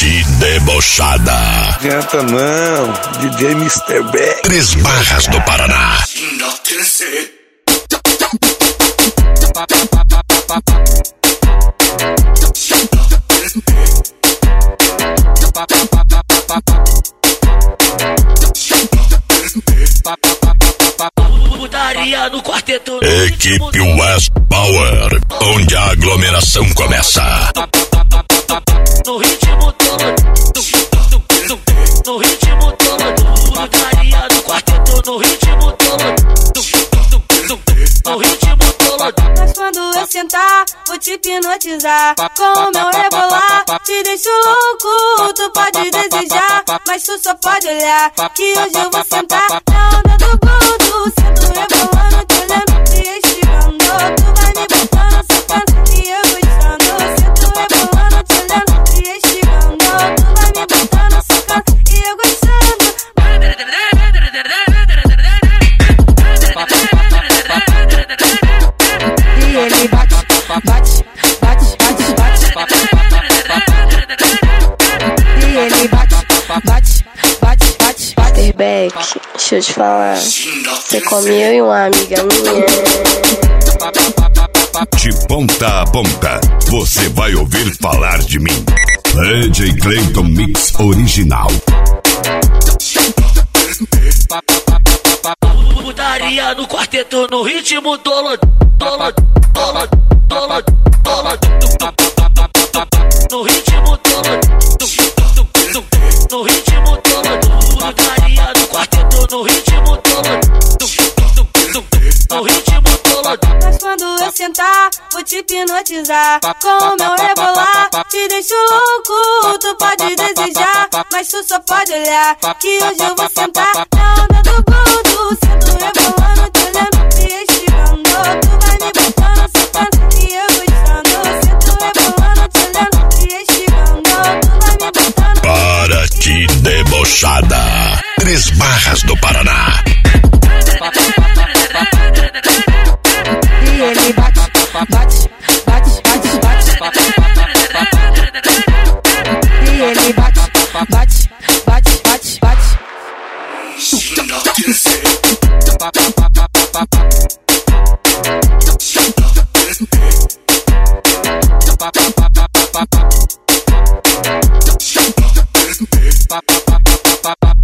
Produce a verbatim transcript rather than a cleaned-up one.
Que debochada. Adianta não, D J mister Beck. Três Barras do Paraná. Putaria no quarteto. Equipe West Power, onde a aglomeração começa. No ritmo todo, no ritmo todo, putaria no quarteto, no ritmo todo, no ritmo todo. Mas quando eu sentar, vou te hipnotizar. Com o meu rebolar, te deixo louco. Tu pode desejar, mas tu só pode olhar. Que hoje eu vou sentar na onda do gordo. Sento rebolando, te olhando, te estirando. Tu vai me botando, sentando e eu gostando. Sento rebolando, te olhando, te estirando. Tu vai me botando, sentando e eu gostando. E ele bate, bate, bate, bate, bate. E ele bate, bate, bate, bate, bate. mister Beck, deixa eu te falar. Você come eu e uma amiga minha. De ponta a ponta, você vai ouvir falar de mim. D J Clayton Mix Original. Putaria no quarteto, no ritmo dolo, dolo, dolo, dolo, dolo. No ritmo dolo, no ritmo dolo. Putaria no quarteto, no ritmo dolo, no ritmo dolo. Mas quando eu sentar, vou te hipnotizar. Com o meu rebolar, te deixo louco. Tu pode desejar, mas tu só pode olhar. Que hoje eu vou sentar na onda do gordo. Sento rebolando, te olhando, te estirando. Tu vai me botando, sentando e eu gostando. Sento rebolando, te olhando, te estirando. Tu vai me botando. Para que debochada. Três Barras do Paraná. E ele bate, bate, bate, bate, bate. E ele bate, bate, bate, bate, bate. Pa pa pa pa pa pa.